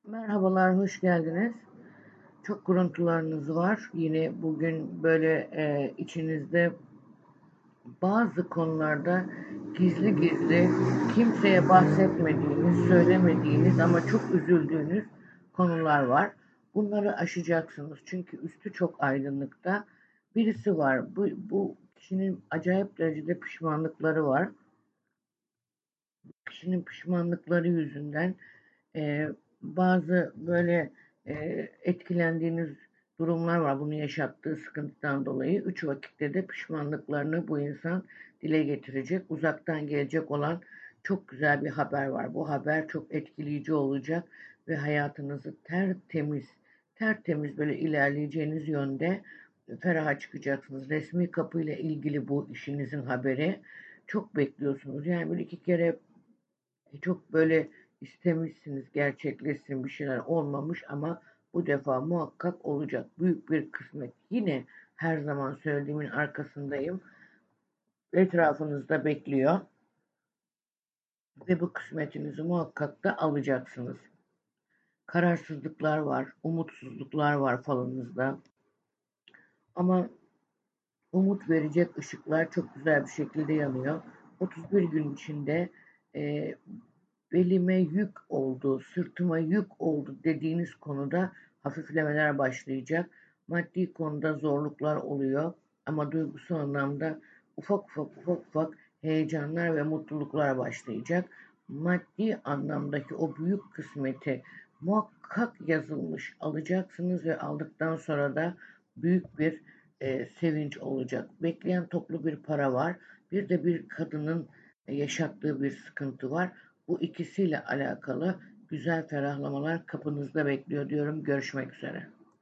Merhabalar, hoş geldiniz. Çok kuruntularınız var. Yine bugün böyle içinizde bazı konularda gizli gizli kimseye bahsetmediğiniz, söylemediğiniz ama çok üzüldüğünüz konular var. Bunları aşacaksınız. Çünkü üstü çok aydınlıkta. Birisi var. Bu kişinin acayip derecede pişmanlıkları var. Kişinin pişmanlıkları yüzünden e, bazı böyle etkilendiğiniz durumlar var. Bunu yaşattığı sıkıntıdan dolayı 3 vakitte de pişmanlıklarını bu insan dile getirecek. Uzaktan gelecek olan çok güzel bir haber var. Bu haber çok etkileyici olacak ve hayatınızı tertemiz böyle ilerleyeceğiniz yönde feraha çıkacaksınız. Resmi kapıyla ilgili bu işinizin haberi çok bekliyorsunuz. Yani bir iki kere çok böyle istemişsiniz gerçekleşsin bir şeyler olmamış ama bu defa muhakkak olacak. Büyük bir kısmet. Yine her zaman söylediğimin arkasındayım. Etrafınızda bekliyor ve bu kısmetinizi muhakkak da alacaksınız. Kararsızlıklar var, umutsuzluklar var falınızda. Ama umut verecek ışıklar çok güzel bir şekilde yanıyor. 31 gün içinde e, belime yük oldu, sırtıma yük oldu dediğiniz konuda hafiflemeler başlayacak. Maddi konuda zorluklar oluyor ama duygusal anlamda ufak ufak heyecanlar ve mutluluklar başlayacak. Maddi anlamdaki o büyük kısmeti muhakkak yazılmış alacaksınız ve aldıktan sonra da büyük bir sevinç olacak. Bekleyen toplu bir para var. Bir de bir kadının yaşattığı bir sıkıntı var. Bu ikisiyle alakalı güzel ferahlamalar kapınızda bekliyor diyorum. Görüşmek üzere.